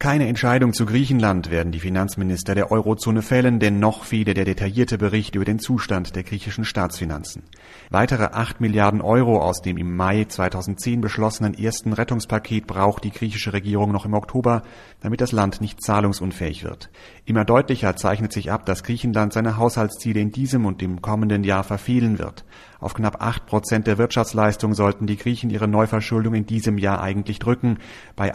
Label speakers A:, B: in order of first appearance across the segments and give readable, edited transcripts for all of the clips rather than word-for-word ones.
A: Keine Entscheidung zu Griechenland werden die Finanzminister der Eurozone fällen, denn noch fehle der detaillierte Bericht über den Zustand der griechischen Staatsfinanzen. Weitere 8 Milliarden Euro aus dem im Mai 2010 beschlossenen ersten Rettungspaket braucht die griechische Regierung noch im Oktober, damit das Land nicht zahlungsunfähig wird. Immer deutlicher zeichnet sich ab, dass Griechenland seine Haushaltsziele in diesem und dem kommenden Jahr verfehlen wird. Auf knapp 8% der Wirtschaftsleistung sollten die Griechen ihre Neuverschuldung in diesem Jahr eigentlich drücken. Bei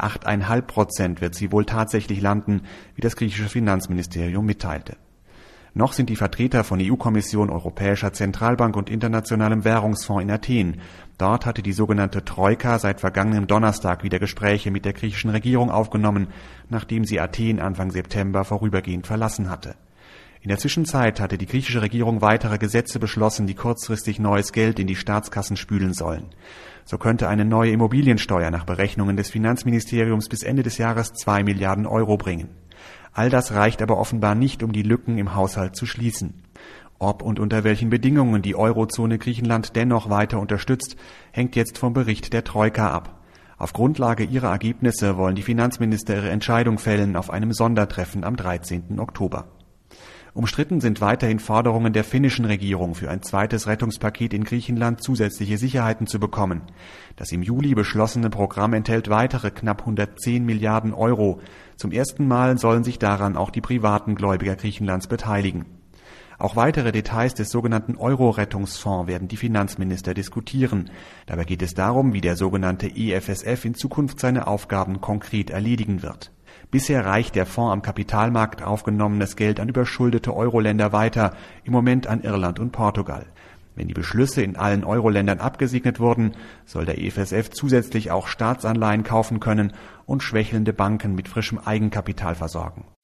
A: 8,5% wird sie wohl tatsächlich landen, wie das griechische Finanzministerium mitteilte. Noch sind die Vertreter von EU-Kommission, Europäischer Zentralbank und Internationalem Währungsfonds in Athen. Dort hatte die sogenannte Troika seit vergangenem Donnerstag wieder Gespräche mit der griechischen Regierung aufgenommen, nachdem sie Athen Anfang September vorübergehend verlassen hatte. In der Zwischenzeit hatte die griechische Regierung weitere Gesetze beschlossen, die kurzfristig neues Geld in die Staatskassen spülen sollen. So könnte eine neue Immobiliensteuer nach Berechnungen des Finanzministeriums bis Ende des Jahres 2 Milliarden Euro bringen. All das reicht aber offenbar nicht, um die Lücken im Haushalt zu schließen. Ob und unter welchen Bedingungen die Eurozone Griechenland dennoch weiter unterstützt, hängt jetzt vom Bericht der Troika ab. Auf Grundlage ihrer Ergebnisse wollen die Finanzminister ihre Entscheidung fällen auf einem Sondertreffen am 13. Oktober. Umstritten sind weiterhin Forderungen der finnischen Regierung, für ein zweites Rettungspaket in Griechenland zusätzliche Sicherheiten zu bekommen. Das im Juli beschlossene Programm enthält weitere knapp 110 Milliarden Euro. Zum ersten Mal sollen sich daran auch die privaten Gläubiger Griechenlands beteiligen. Auch weitere Details des sogenannten Euro-Rettungsfonds werden die Finanzminister diskutieren. Dabei geht es darum, wie der sogenannte EFSF in Zukunft seine Aufgaben konkret erledigen wird. Bisher reicht der Fonds am Kapitalmarkt aufgenommenes Geld an überschuldete Euro-Länder weiter, im Moment an Irland und Portugal. Wenn die Beschlüsse in allen Euro-Ländern abgesegnet wurden, soll der EFSF zusätzlich auch Staatsanleihen kaufen können und schwächelnde Banken mit frischem Eigenkapital versorgen.